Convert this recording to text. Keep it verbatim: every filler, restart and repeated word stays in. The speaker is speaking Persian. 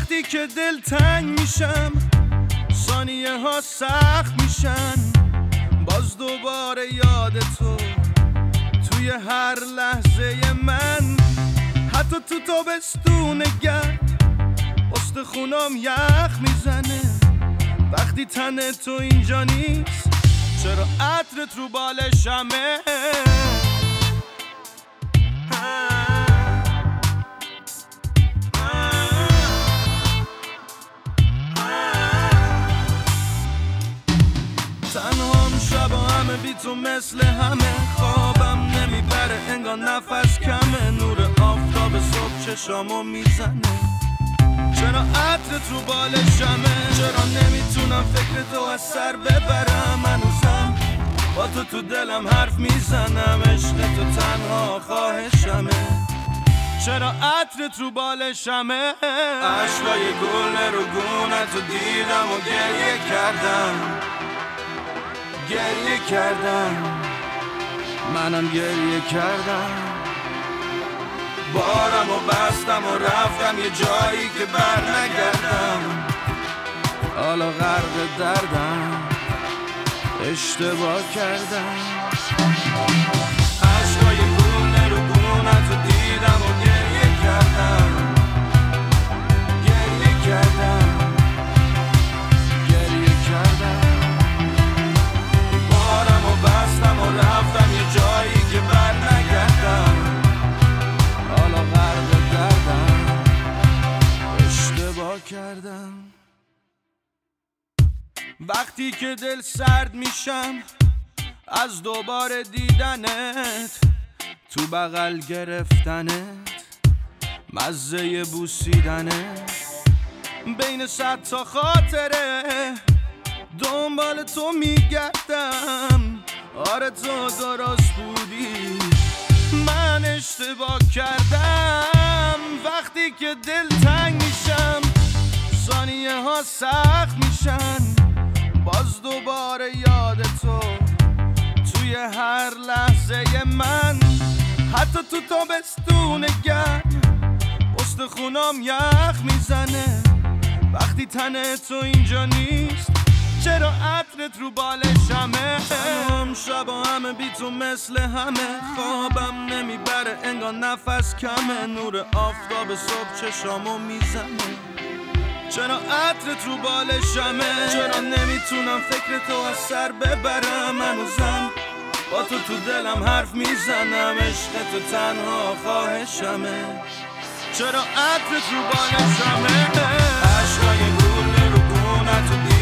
وقتی که دل تنگ میشم ثانیه ها سخت میشن، باز دوباره یاد تو توی هر لحظه من، حتی تو تابستون گرم استخونام یخ میزنه. وقتی تن تو اینجا نیست چرا عطرت رو بالشمه؟ تنهام شبا همه بی تو مثل همه، خوابم نمیبره انگار نفس کمه، نور آفتاب صبح چشامو میزنه. چرا عطرت رو بالشمه؟ چرا نمیتونم فکر تو از سر ببرم؟ هنوزم با تو تو دلم حرف میزنم، عشق تو تنها خواهشمه. چرا عطرت رو بالشمه؟ عشقای گل رو گونت رو دیدم و گریه کردم، گریه کردم، منم گریه کردم. بارم و بستم و رفتم یه جایی که بر نگردم، حالا غرق دردم، اشتباه کردم. عشقای گونه رو گونت رو دیدم و گریه کردم، گریه کردم، گریه کردم. بارم و بستم و رفتم یه جایی که بر نگردم، حالا غرق دردم، اشتباه کردم. وقتی که دل سرد میشم از دوباره دیدنت، تو بغل گرفتنت، مزه بوسیدنت، بین صد تا خاطره دنبال تو میگردم. آره تو درست بودی، من اشتباه کردم. وقتی که دل تنگ میشم ثانیه ها سخت میشن، باز دوباره یاد تو توی هر لحظه من، حتی تو تابستون گرم استخونام یخ میزنه. وقتی تن تو اینجا نیست چرا عطرت رو بالشمه؟ تنهام شبا همه بی تو مثل همه، خوابم نمیبره انگار نفس کمه، نور آفتاب صبح چشامو میزنه. چرا عطرت رو بالشمه؟ چرا نمیتونم فکر تو از سر ببرم؟ هنوزم با تو تو دلم حرف میزنم، عشق تو تنها خواهشمه. چرا عطرت رو بالشمه؟ عشقای گونه رو گونت رو